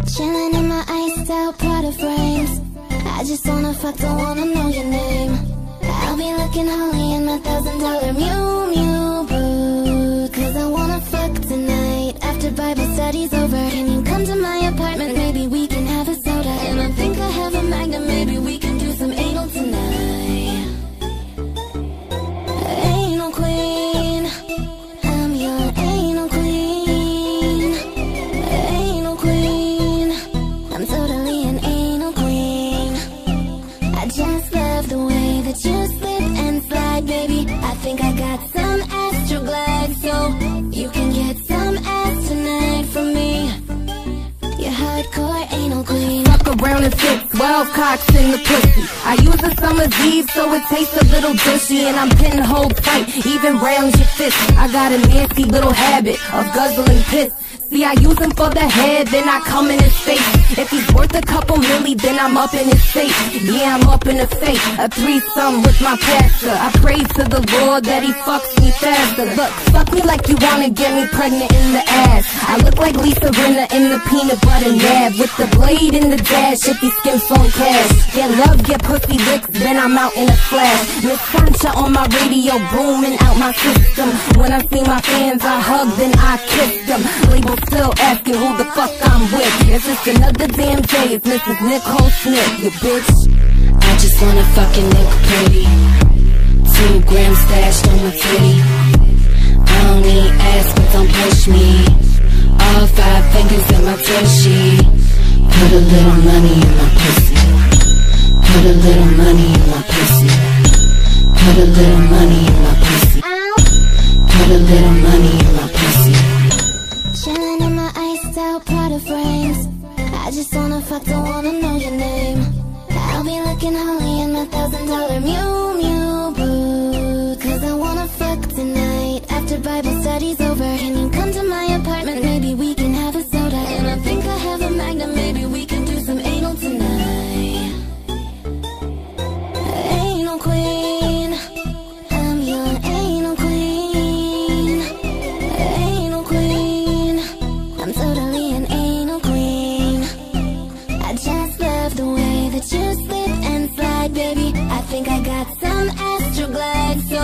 Chilling in my iced out Prada frames. I just wanna fuck, don't wanna know your name. I'll be looking holy in my $1,000 Miu Miu boot. Cause I wanna fuck tonight. After Bible study's over, can you come to my apartment? Maybe we can have a soda. And I think I have a magnet, maybe we can do some anal tonight. Anal queen, I'm your anal queen. Anal queen, I'm totally an anal queen. I just love the way that you slip and slide, baby. I think I got some extra glide, so you can get some ass tonight from me. You're hardcore anal queen. Fuck around and fit 12 cocks in the pussy. I use a summer's eve so it tastes a little gushy. And I'm pinhole tight, even round your fist. I got a nasty little habit of guzzling piss. See, I use him for the head, then I come in his face. If he's worth a couple milli, then I'm up in his face. Yeah, I'm up in the face. A threesome with my pastor. I pray to the Lord that he fucks me faster. Look, fuck me like you wanna get me pregnant in the ass. I look like Lisa Rinna in the peanut butter nab. With the blade in the dash, if he skims on cash. Get love, get pussy licks, then I'm out in a flash. Miss Sancha on my radio, booming out my system. When I see my fans, I hug, then I kiss them. Label still asking who the fuck I'm with. It's just another damn day, it's Mrs. Nicole Smith, you bitch. I just wanna fucking look pretty. 2 grams stashed on my titty. I don't need ass, but don't push me. All 5 fingers in my tushy. Put a little money in my pussy. Put a little money in my pussy. Put a little money in my pussy. Put a little money in my pussy. Chilling in my iced out Prada frames. I just wanna fuck, don't wanna know your name. I'll be looking holy in my $1,000 Miu Miu boot. Cause I wanna fuck tonight. After Bible study's over, can you come to my apartment? Maybe we can have a soda. And I think I have a magnet, maybe we can do some anal tonight. Anal queen, I'm your anal queen. Anal queen, I'm totally an anal queen. I just love the way that you slip and slide, baby. I think I got some extra glide,